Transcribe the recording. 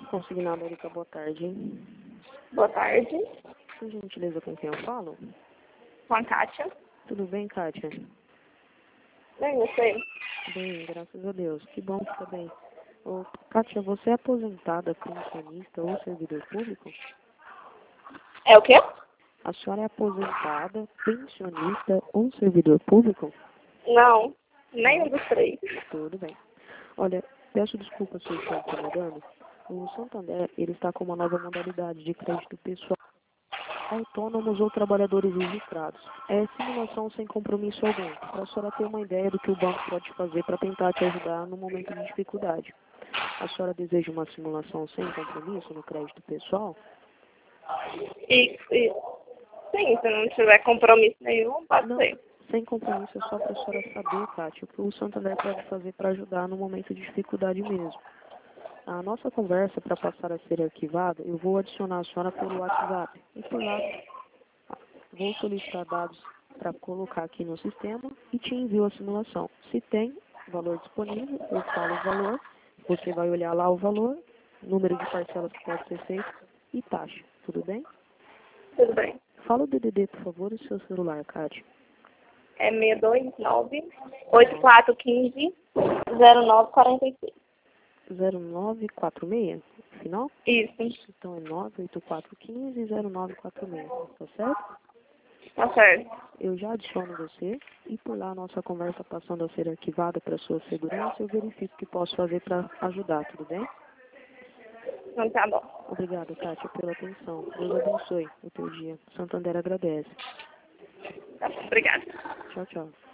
Consignado, Erika, boa tarde. Boa tarde. Por gentileza, com quem eu falo? Com a Kátia. Tudo bem, Kátia? Bem, você? Bem, graças a Deus. Que bom que tá bem. Ô, Kátia, você é aposentada, pensionista ou servidor público? É o quê? A senhora é aposentada, pensionista ou servidor público? Não, nenhum dos três. Tudo bem. Olha, peço desculpas se eu estou incomodando. O Santander, ele está com uma nova modalidade de crédito pessoal, autônomos ou trabalhadores registrados. É simulação sem compromisso algum, para a senhora ter uma ideia do que o banco pode fazer para tentar te ajudar no momento de dificuldade. A senhora deseja uma simulação sem compromisso no crédito pessoal? Sim, se não tiver compromisso nenhum, pode Não, ser. sem compromisso, é só para a senhora saber, Kátia, o que o Santander pode fazer para ajudar no momento de dificuldade mesmo. A nossa conversa, para passar a ser arquivada, eu vou adicionar a senhora pelo WhatsApp. E por lá, vou solicitar dados para colocar aqui no sistema e te envio a simulação. Se tem valor disponível, eu falo o valor, você vai olhar lá o valor, número de parcelas que pode ser feito e taxa. Tudo bem? Tudo bem. Fala o DDD, por favor, e o seu celular, Kátia. É 629-8415-0946. 0946, final? Isso, Então é 98415-0946, tá certo? tá certo. Eu já adiciono você e por lá a nossa conversa passando a ser arquivada para sua segurança, eu verifico o que posso fazer para ajudar, tudo bem? Então tá bom. Obrigado, Kátia, pela atenção. Deus abençoe o teu dia. Santander agradece. Tá bom, obrigada. Tchau, tchau.